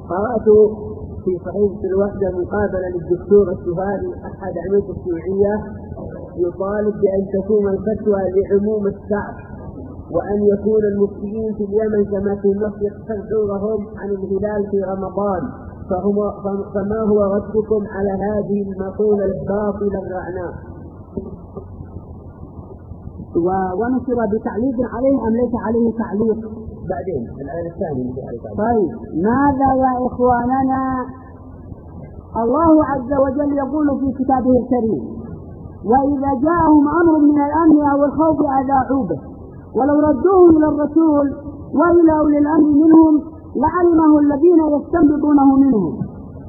قرأت في صحيفة الوحدة مقابلة للدكتور السهاري أحد عميد الشيوعية يطالب بأن تكون الفتوى لعموم الشعب، وأن يكون المفتيين في اليمن كما في مصر يقتلعونهم عن الهلال في رمضان، فما هو ردكم على هذه المقولة الباطلة الرعناء؟ ونشر بتعليق عليه أم ليس عليه تعليق؟ بعدين الآن الثاني. طيب، ماذا يا إخواننا؟ الله عز وجل يقول في كتابه الكريم: وإذا جاءهم أمر من الأمن أو الخوف أذاعوا به ولو ردوه إلى الرسول وإلى أولي الأمر منهم لعلمه الذين يستنبطونه منهم.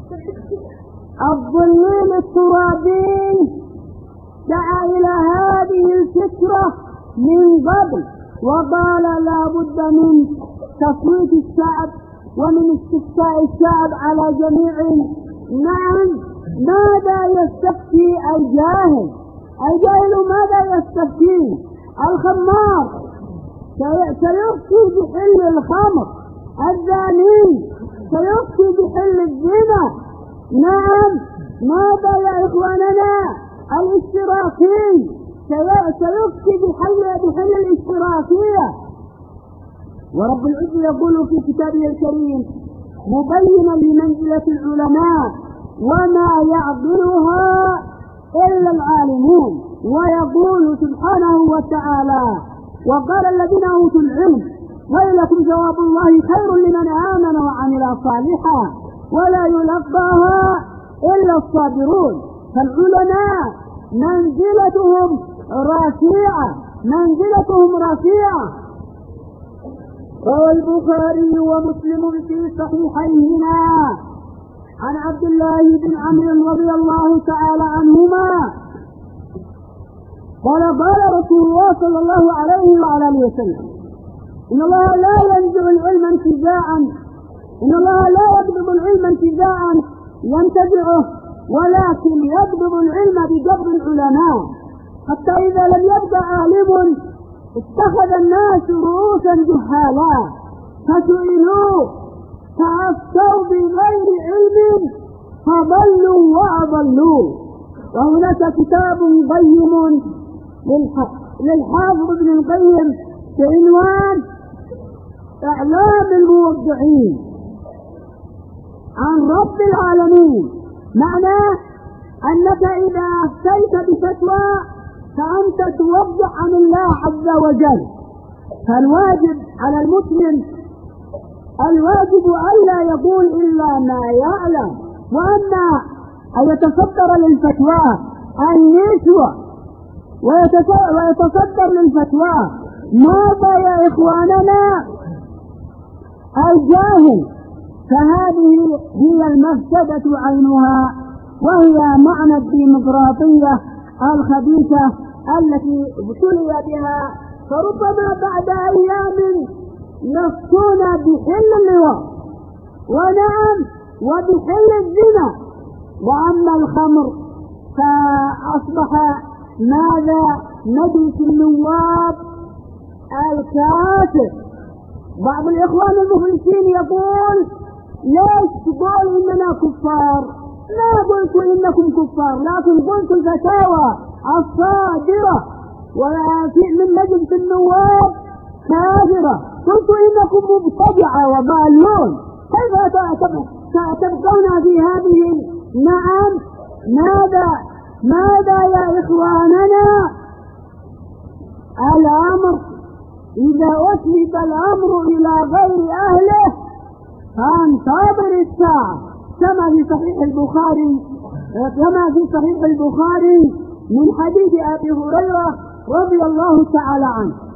الضليل الترابي دعا إلى هذه الفكرة من قبل وقال لا بد من تصويت الشعب ومن استفتاء الشعب على جميع. نعم، ماذا يستفتي الجاهل؟ الجاهل ماذا يستفتي؟ الخمار سيفتي بحل الخمر، الزاني سيفتي بحل الزنا. نعم، ماذا يا إخواننا؟ الاشتراكي سيفتي بحل الاشتراكية. ورب العزة يقول في كتابه الكريم مبينا لمنزلة العلماء وما يعقلها إلا العالمون، ويقول سبحانه وتعالى: وقال الذين أوتوا العلم ويلكم ثواب الله خير لمن آمن وعمل صالحا ولا يلقاها إلا الصابرون. فالعلماء منزلتهم رفيعة. روى البخاري ومسلم في صحيحيهما عن عبد الله بن عمرو رضي الله تعالى عنهما قال: قال رسول الله صلى الله عليه وعلى اله وسلم: إن الله لا ينزع العلم انتزاعا، إن الله لا يقبض العلم انتزاعا ينتزعه، ولكن يقبض العلم بقبض العلماء، حتى إذا لم يبقى عالم اتخذ الناس رؤوسا جهالا فسئلوا فأفتوا بغير علم فضلوا وأضلوا. وهناك كتاب قيم للحافظ ابن القيم بعنوان إعلام الموضعين عن رب العالمين. معناه أنك إذا أفتيت بفتوى فأنت توضع عن الله عز وجل. فالواجب على المسلم ألا يقول إلا ما يعلم، وأما أن يتصدر للفتوى النسوة ويتصدر للفتوى. ماذا يا إخواننا؟ الجاهل. فهذه هي المفسدة عينها، وهي معنى الديمقراطية الخبيثة التي ابتلي بها. فربما بعد أيام يفتون بحل اللواط، ونعم وبحل الزنا. وأما الخمر فأصبح ماذا؟ مجلس النواب الكافر. بعض الإخوان المخلصين يقول: ليش تقول إننا كفار؟ لا قلت إنكم كفار، لكن قلت الفتاوى الصادرة من مجلس النواب كافرة. قلت إنكم مبتدعة وضالون، كيف تبقون في هذه؟ نعم، ماذا يا إخواننا؟ الأمر إذا أسند الأمر إلى غير أهله فانتظر الساعة، كما في صحيح البخاري من حديث أبي هريرة رضي الله تعالى عنه.